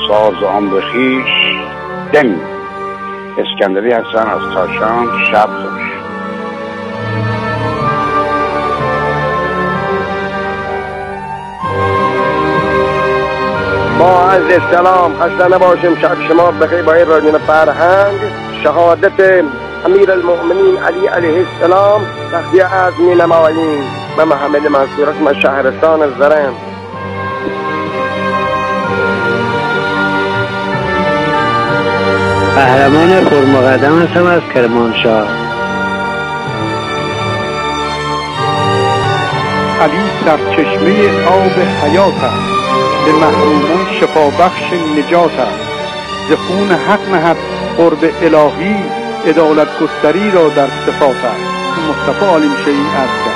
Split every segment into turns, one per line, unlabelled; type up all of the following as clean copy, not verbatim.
ساز عمر خویش دمی. اسکندری هستن از کاشان. شب خوش.
با عرض سلام، خسته نباشیم. شب شما بخیر. با رادیو فرهنگ شهادت امیر المؤمنین علی علیه السلام وقتی از می نماییم. من محمد منصور هستم از شهرستان زرند.
قهرمان پرمقدم هستم از کرمانشاه.
علی سرچشمه آب حیات است، به محرومان شفابخش نجات است. ز خون حق نهد قرب الهی، عدالت گستری را در صفات است. مصطفی عالم شیعی است.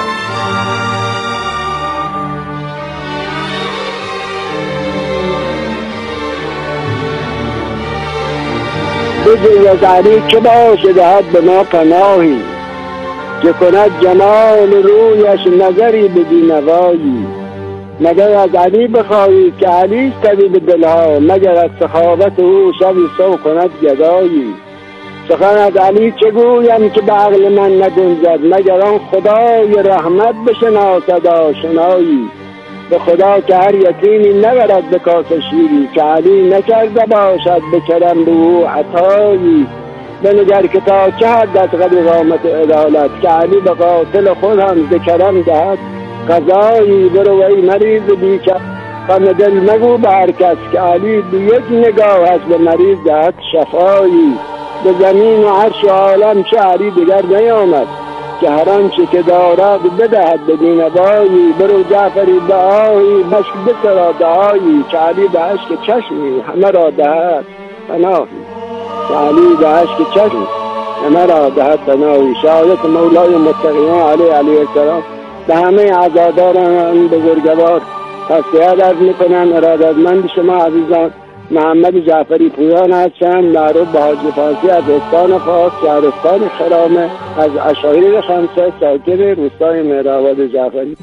بجوی از علی که باشه دهد به ما پناهی، که کند جمال رویش نظری به بینوایی. مگر از علی بخواهی که علی طبیب دلها، مگر از سخاوت او شبی سو کند گدایی. سخن از علی چه گویم که به عقل من نگنجد، مگر آن خدای رحمت بشناسد آشنایی. به خدا که هر یتیمی نبرد به کاس شیری، که علی نکرده باشد به کرم به او عطایی. بنگر که تا چه حد از قدر قامت عدالت، که علی به قاتل خود هم ز کرم دهد قضایی. برو ای مریض بیکس غم دل مگو به هر کس، که علی به یک نگاهش به مریض دهد شفایی. به زمین و عرش و عالم چه علی دیگر نیامد، که هر آنچه که دارد بدهد به بینوایی. برو جعفری دعایی بشک بسرا دعایی، که علی به اشک چشمی همه را دهد پناهی. که علی به اشک چشمی همه را دهد پناهی. شهادت مولای متقیان علیه السلام به همه عزاداران بزرگوار تسلیت عرض میکنم. ارادتمند شما عزیزان، محمد جعفری پویان هستم، معروف به حاجی فارسی از استان فارس، شهرستان خرامه، از اشایر خمسه، ساکن روستای مهرآباد جعفری.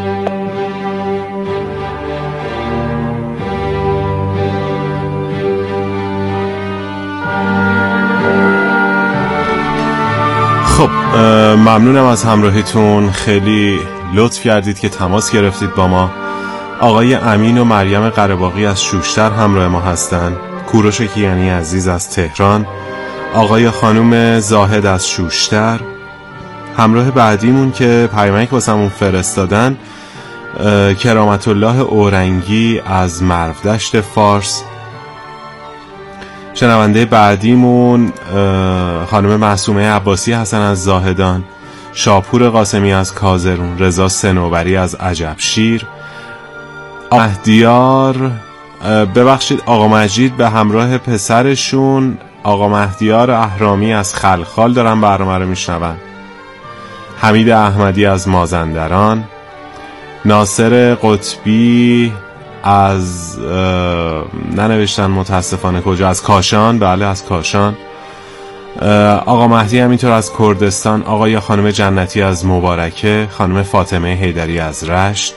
خب ممنونم از همراهیتون. خیلی لطف کردید که تماس گرفتید با ما. آقای امین و مریم قره‌باغی از شوشتر همراه ما هستند. کوروش کیانی عزیز از تهران، آقای خانم زاهد از شوشتر. همراه بعدیمون که پیامک واسمون فرستادن کرامت الله اورنگی از مرودشت فارس. شنونده بعدیمون خانم معصومه عباسی هستن از زاهدان، شاپور قاسمی از کازرون، رضا صنوبری از عجبشیر، مهدیار ببخشید آقا مجید به همراه پسرشون آقا مهدیار اهرامی از خلخال دارن برنامه رو میشنون، حمید احمدی از مازندران، ناصر قطبی از ننوشتن متاسفانه کجا، از کاشان، بله از کاشان، آقا مهدی همینطور از کردستان، آقای خانم جنتی از مبارکه، خانم فاطمه حیدری از رشت،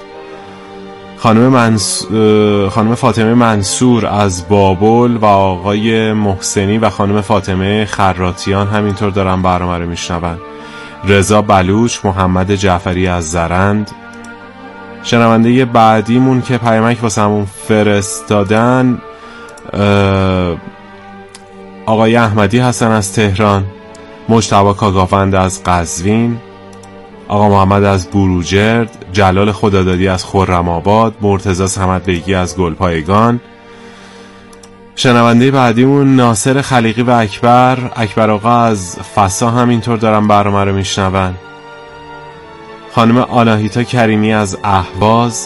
خانم فاطمه منصور از بابل و آقای محسنی و خانم فاطمه خراتیان همینطور دارن برنامه رو میشنون، رضا بلوچ، محمد جعفری از زرند. شنونده بعدیمون که پیامک واسمون فرستادن آقای احمدی هستن از تهران، مجتبی کاگاوند از قزوین، آقا محمد از بروجرد، جلال خدادادی از خرم‌آباد، مرتضی صمدبیگی از گلپایگان. شنونده بعدیمون ناصر خلیقی و اکبر آقا از فسا همینطور دارن برنامه رو میشنون، خانم آناهیتا کریمی از اهواز،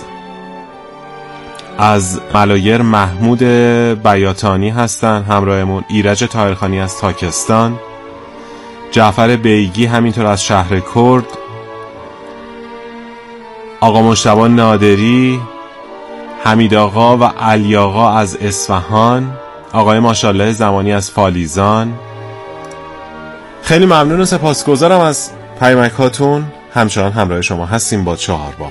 از ملایر محمود بیاتانی هستن همراهمون، ایرج طاهرخانی از تاکستان، جعفر بیگی همینطور از شهر کرد، آقا مجتبی نادری، حمید آقا و علی آقا از اصفهان، آقای ماشاءالله زمانی از فالیزان. خیلی ممنون و سپاسگزارم از پیامک هاتون. همچنان همراه شما هستیم با چهارباغ.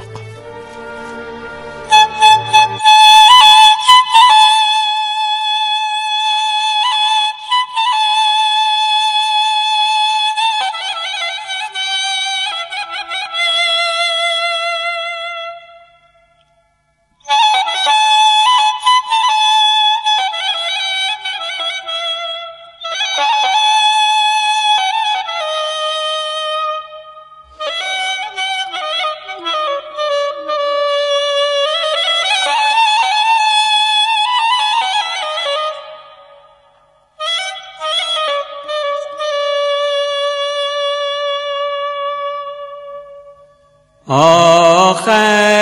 آخ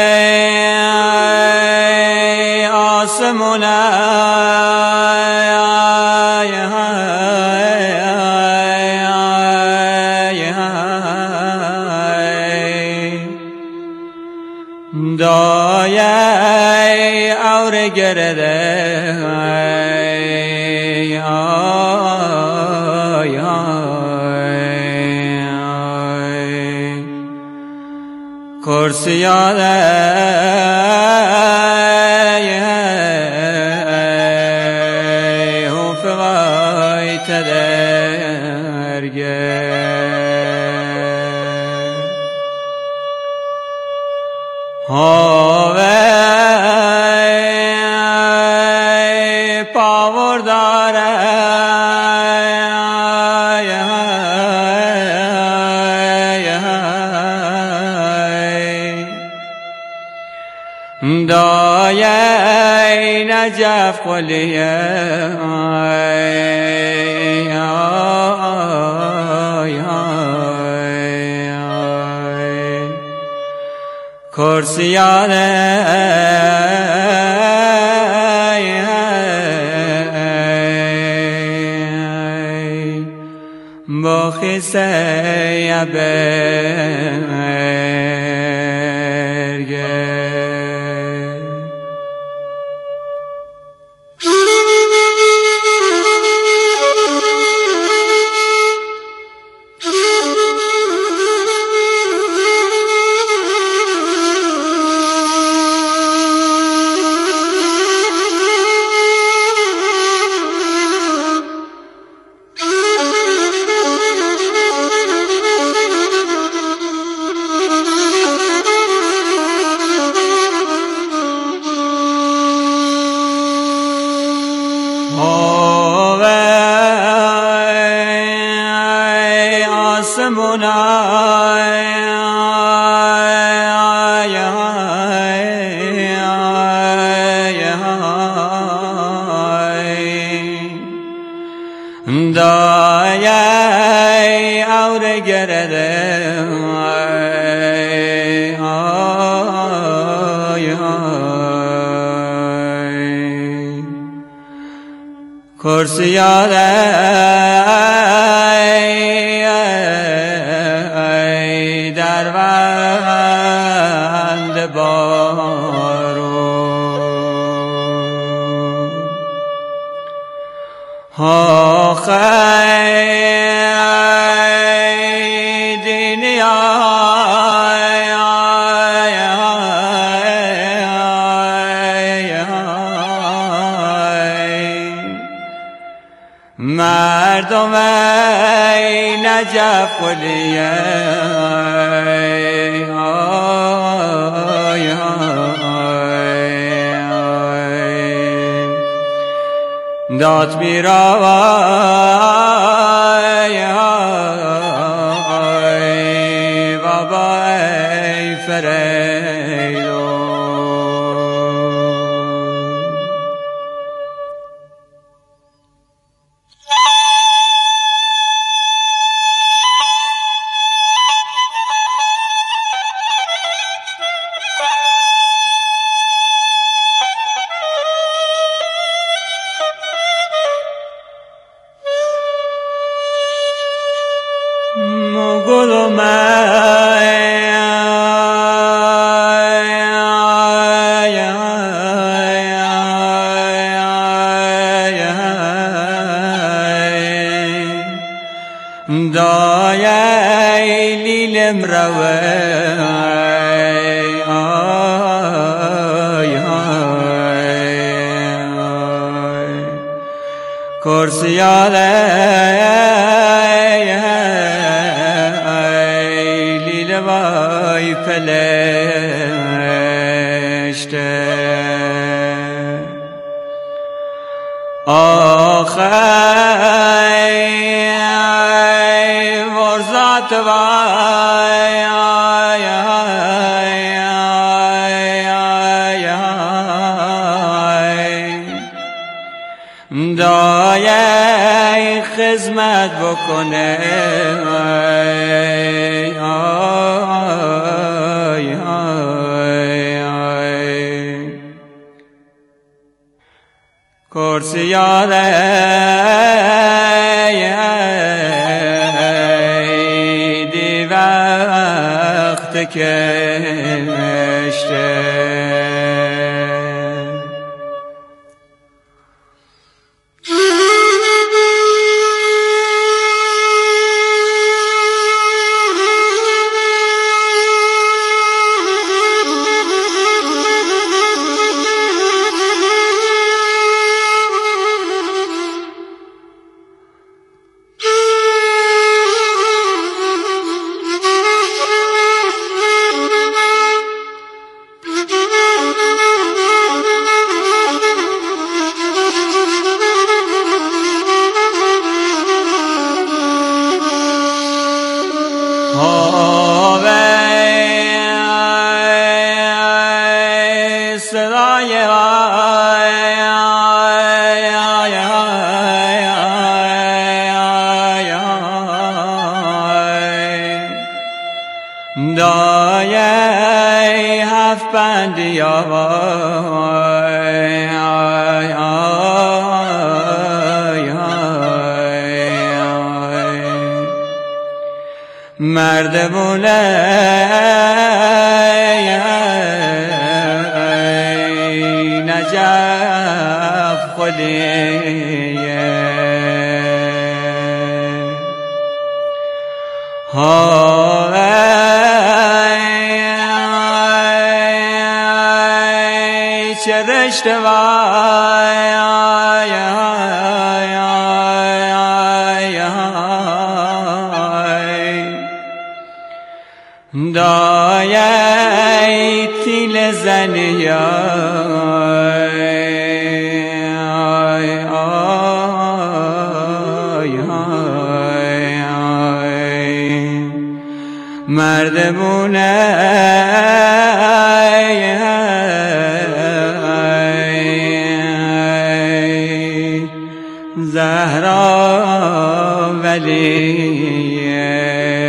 آسمون دایه اور گرده کرسیاده هم فقای تدرگه پاور داره دایه نجف قلیه کرسیانه با خیسه برگه دایه اور گرده کرسیاده در بند بارو مردم نجف قلیه داد بیراوی بابای فریدو دایه لیلم روه کرسیاده لیل وای پلشته ورزات وای دایه خدمت بکنه کرسیار دی وقت کشته دایه هفت بندی مردمونه نجف خودیه چه رشته دایه تیل زنی مردمونه زهرا ولیه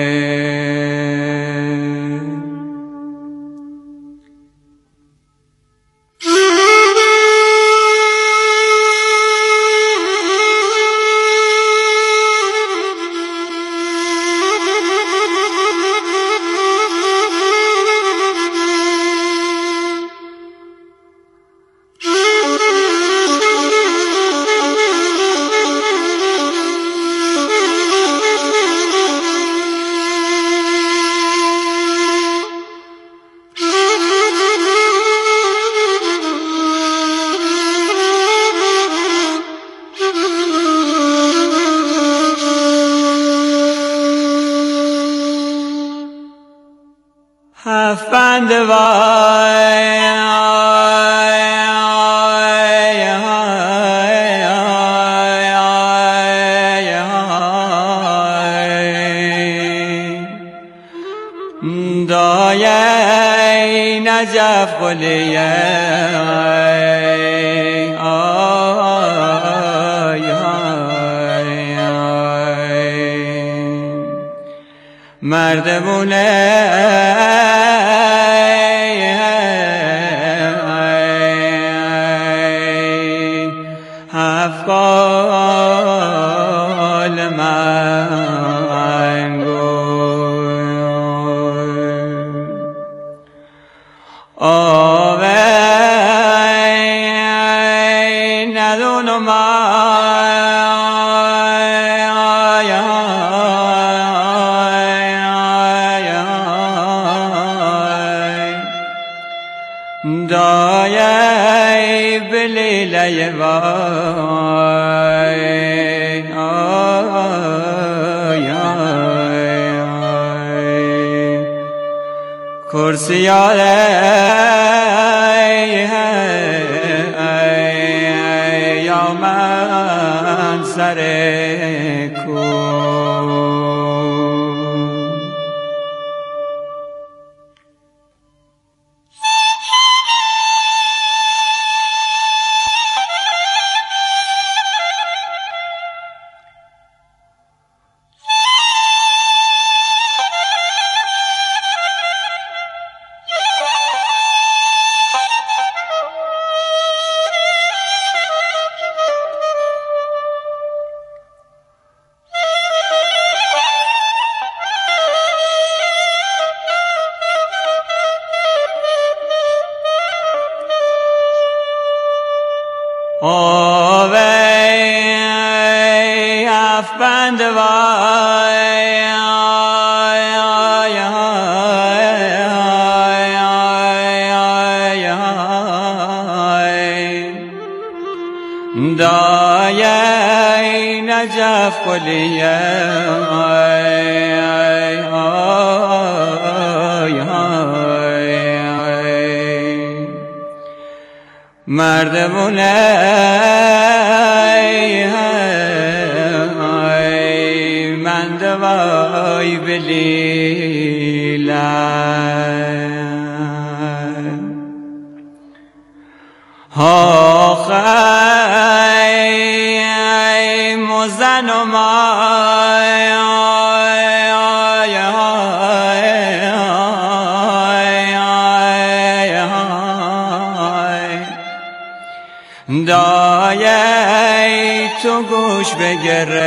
هفت بند دایه نجف قلیه مردمونه افقال من ندونم دایه بلیله کرسیار یا من سر کو دای نجف کلیه مردمونه من دوای بلیله آخی مزن و مای دای تو گوش بگره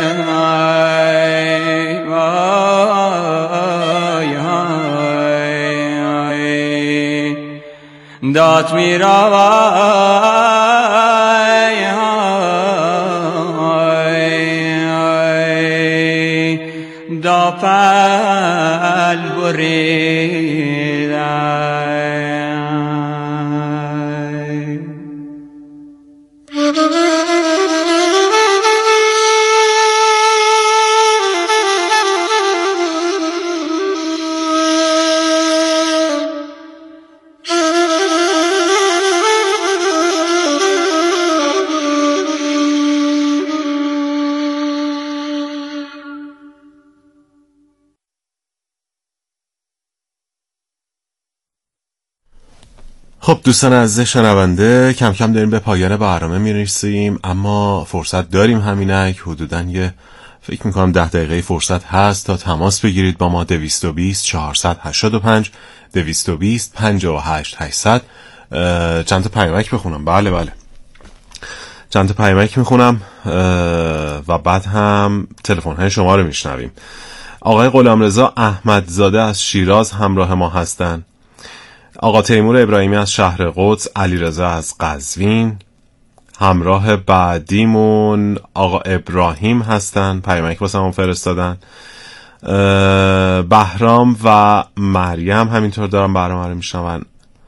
دات میرا دا پل بریده
خب دوستان عزیز شنونده، کم کم داریم به پایان برنامه میرسیم، اما فرصت داریم همینک. حدوداً یه فکر میکنم 10 دقیقه فرصت هست تا تماس بگیرید با ما. 220 485 220 58 800. چند تا پیامک بخونم. بله چند تا پیامک میخونم و بعد هم تلفن های شما رو میشنویم. آقای غلامرضا احمدزاده از شیراز همراه ما هستن. آقا تیمور ابراهیمی از شهر قدس، علیرضا از قزوین. همراه بعدیمون آقا ابراهیم هستن، پیامک واسمون فرستادن. بهرام و مریم همینطور دارن برنامه رو میشنون.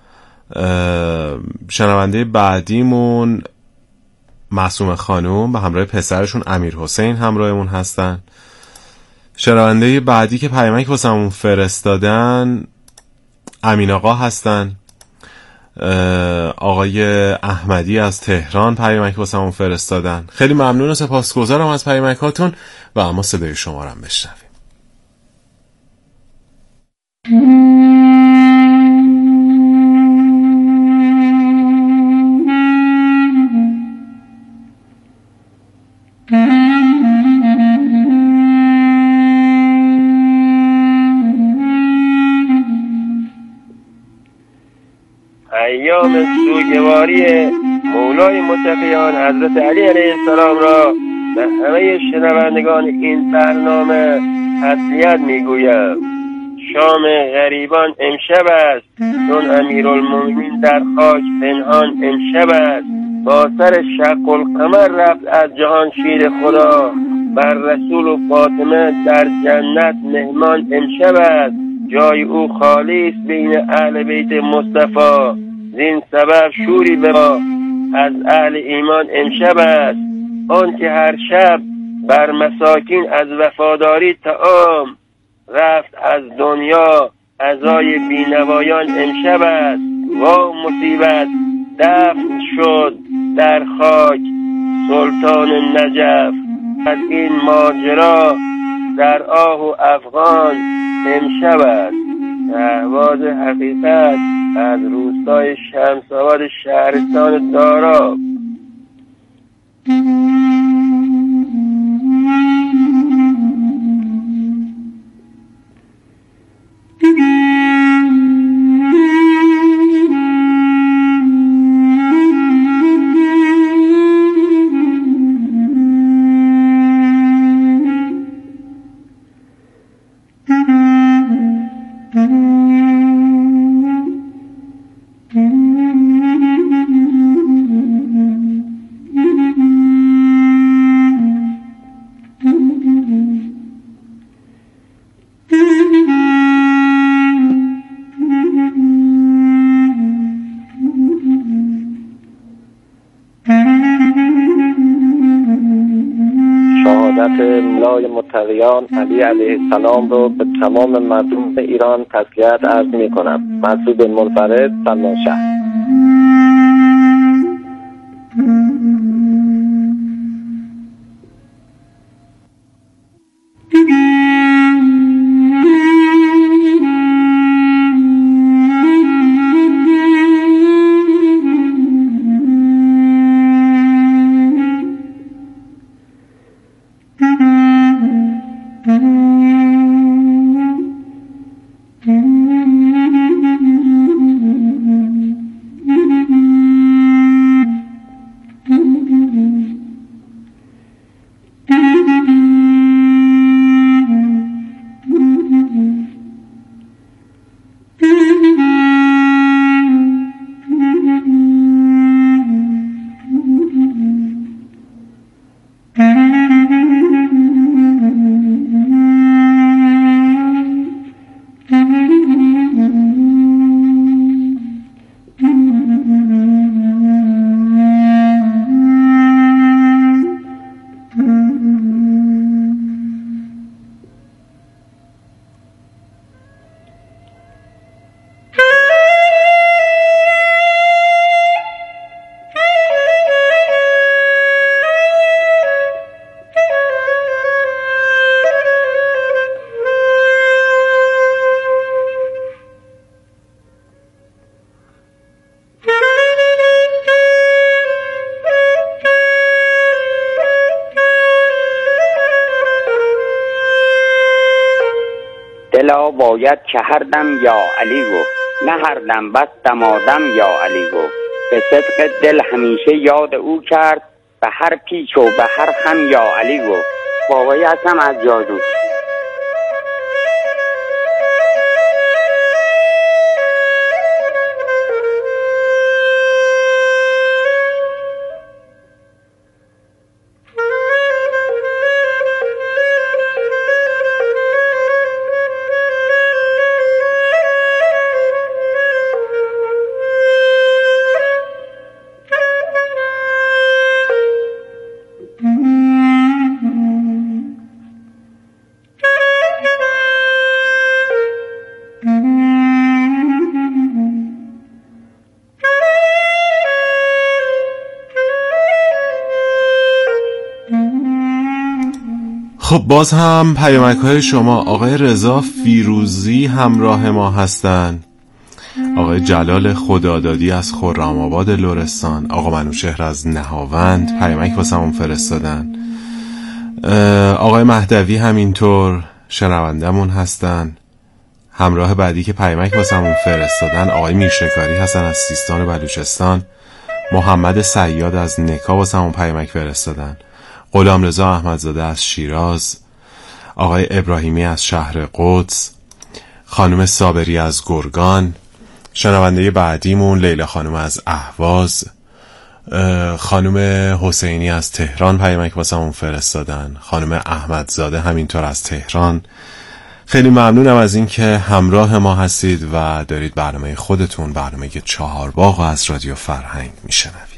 شنونده بعدیمون معصومه خانوم به همراه پسرشون امیر حسین همراهمون هستن. شنونده بعدی که پیامک واسمون فرستادن امین آقا هستن. آقای احمدی از تهران پیامک واسمون فرستادن. خیلی ممنون و سپاسگزارم از پیامکاتون و اما صدای شما رو هم بشنویم.
ایام سوگواری مولای متقیان حضرت علی علیه السلام را به همه شنوندگان این برنامه تسلیت میگویم. شام غریبان امشب است، چون امیرالمومنین در خاک پنهان امشب است. با سر شق القمر رفت از جهان شیر خدا، بر رسول و فاطمه در جنت مهمان امشب است. جای او خالی است بین اهل بیت مصطفی، زین سبب شوری به ما از اهل ایمان امشب است. آن که هر شب بر مساکین از وفاداری طعام رفت از دنیا، عزای بینوایان امشب است. وا مصیبت دفن شد در خاک سلطان نجف، از این ماجرا در آه و افغان امشب است. اهواز حقیقت از روستای شمس‌آباد شهرستان داراب. شهادت مولای متقیان علی علیه السلام رو به تمام مردم ایران تسلیت عرض می کنم. مسعود منفرد، سلمانشهر.
دلا باید که هر دم یا علی گفت، نه هر دم بس دمادم یا علی گفت. به صدق دل همیشه یاد او کرد، به هر پیچ و به هر خم یا علی گفت. بابایی هستم از جادو.
خب باز هم پیامک‌های شما. آقای رضا فیروزی همراه ما هستند، آقای جلال خدادادی از خرم‌آباد لرستان، آقا منوشهر از نهاوند پیامک واسمون فرستادن، آقای مهدوی همینطور شنوندمون هستن. همراه بعدی که پیامک واسمون فرستادن آقای میرشکاری هستن از سیستان و بلوچستان، محمد صیاد از نکا واسمون پیامک فرستادن، غلامرضا احمدزاده از شیراز، آقای ابراهیمی از شهر قدس، خانم صابری از گرگان، شنونده بعدیمون لیلا خانم از اهواز، خانم حسینی از تهران پیامک واسمون فرستادن، خانم احمدزاده همینطور از تهران. خیلی ممنونم از این که همراه ما هستید و دارید برنامه خودتون، برنامه چهارباغ از رادیو فرهنگ میشنوید.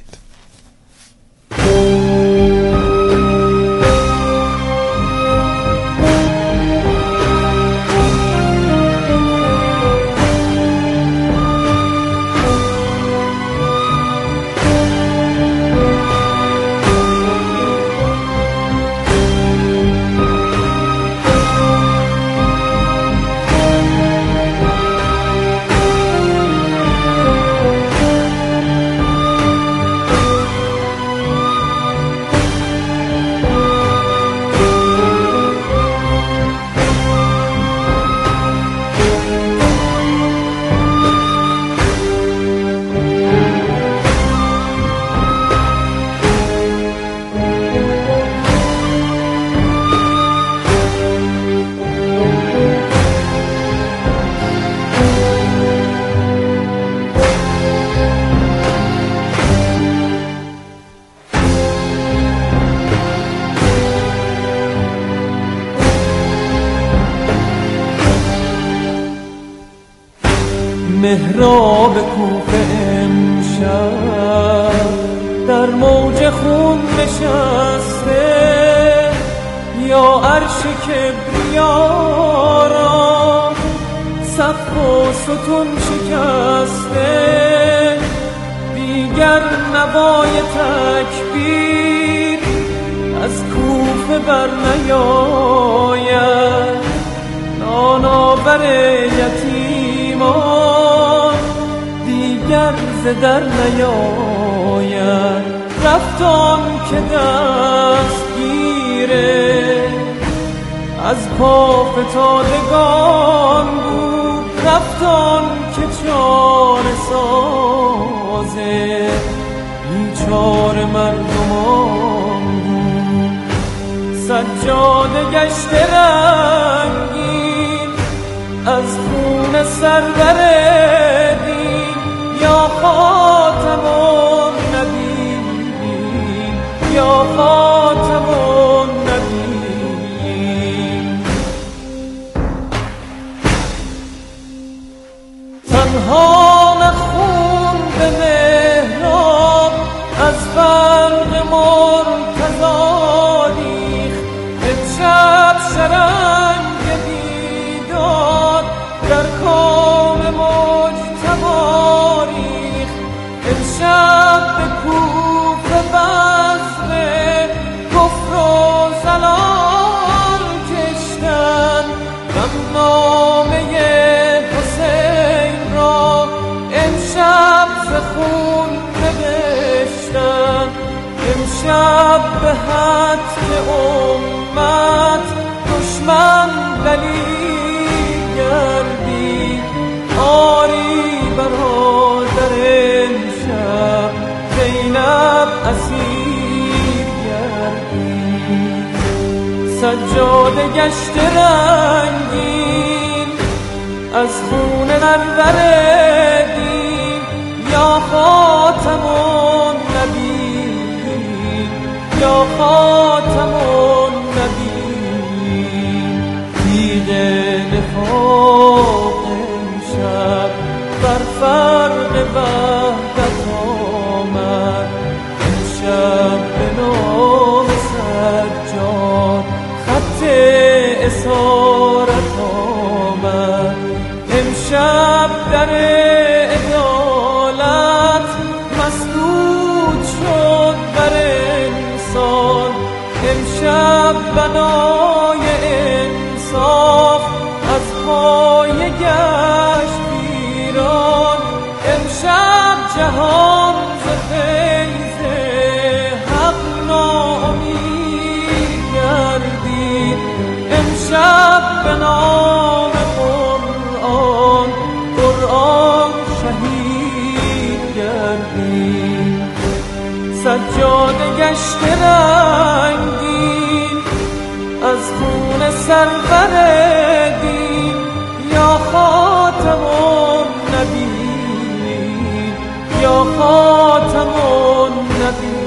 مهراب کوفه امشب در موج خون نشسته، یا عرش کبریا را صف و ستون شکسته، دیگر نوای تکبیر از کوفه بر نیاید، نانآور یتیمان دیگر ز در نیاید. رفت آن که دستگیره از پا فتادگان بود، رفت آن که چاره سازه بیچاره مردمان بود. سجاده گشته رنگین از خون سرور دین، یا خاتم النبیین، یا خاتم النبیین. تنها نخون به محراب از برق مرتضی ریخت، امشب شرنگ بیداد در کام مجتبی ریخت. امشب به کوفه بزم کفر و ضلال کشتن، غمنامه حسین را امشب ز خون نوشتن. امشب به حتم امت دشمن دلیل گردید، آری برادر امشب زینب اسیر گردید. سجاده گشته رنگین از خون سرور دین، یا خاتم النبیین، یا خاتم النبیین. تیغ نفاق امشب بر فرق وحدت آمد، امشب به نام سجاد خط اسارت آمد. امشب در عدالت مسدود شد بر انسان، امشب بنای انصاف از پایه گشت ویران. امشب جهان ز فیض حق ناامید گردید، امشب به نام قرآن شهید گردید. سجاده گشته رنگین از خون سرور دین، یا خاتم النبیین، یا خاتم النبیین.